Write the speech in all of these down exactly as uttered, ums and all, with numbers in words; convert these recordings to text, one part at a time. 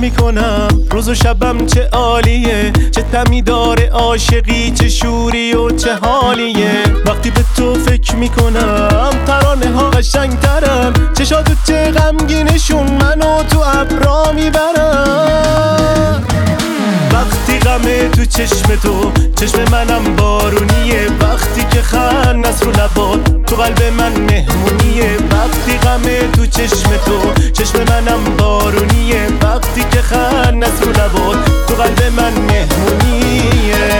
میکنم روز و شبم چه عالیه، چه طعمی داره عاشقی، چه شوری و چه حالیه. وقتی به تو فکر میکنم ترانه ها قشنگترن، چشاتو چه غمگینشون منو تو ابرا میبرن. وقتی غمه تو چشم تو، چشم منم بارونیه، وقتی که خند از رو لبات تو قلب من مهمونیه. وقتی غمه تو چشم تو، چشم منم بارونیه، وقتی که خند از رو لبات تو قلب من مهمونیه.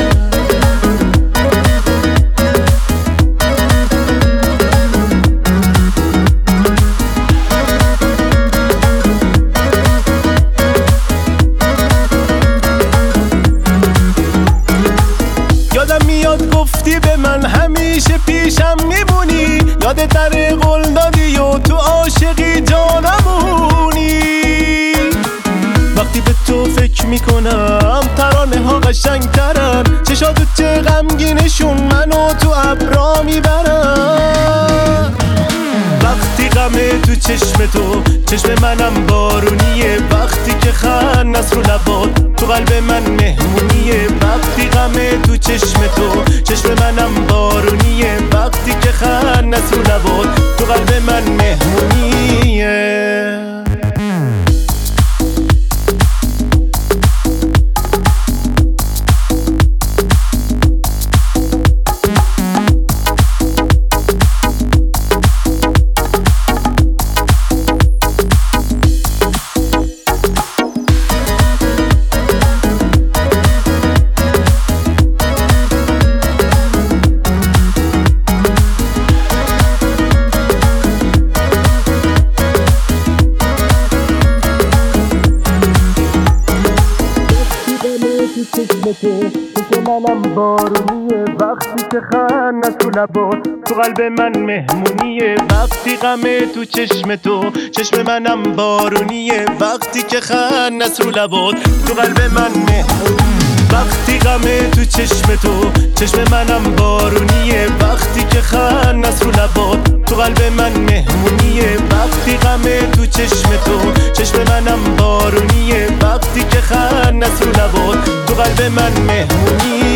یادم میاد گفتی به من همیشه پیشم میمونی، یاد در قول دادی و تو عاشقی جانمونی. وقتی به تو فکر میکنم ترانه ها قشنگترن، چشاتو چه غمگینشون منو تو ابرا میبرن. وقتی غمه تو چشم تو، چشم منم بارونیه، وقتی که خند از رو لبات تو قلب من مهمونیه. وقتی غمه تو چشم تو، چشم منم بارونیه، وقتی که خند از رو لبات تو قلب من مهمونیه. چشم منم بارونیه، وقتی که خند از تو لبات تو قلب من مهمونیه. وقتی غمه تو چشم تو، چشم منم بارونیه، وقتی که خند از رو لبات تو قلب من مهمونیه. وقتی غمه تو چشم تو، چشم منم بارونیه، وقتی که خند از رو لبات تو قلب من مهمونیه. وقتی غمه تو چشم تو، چشم منم بارونیه، وقتی که خند از رو لبات تو قلب من مهمونیه.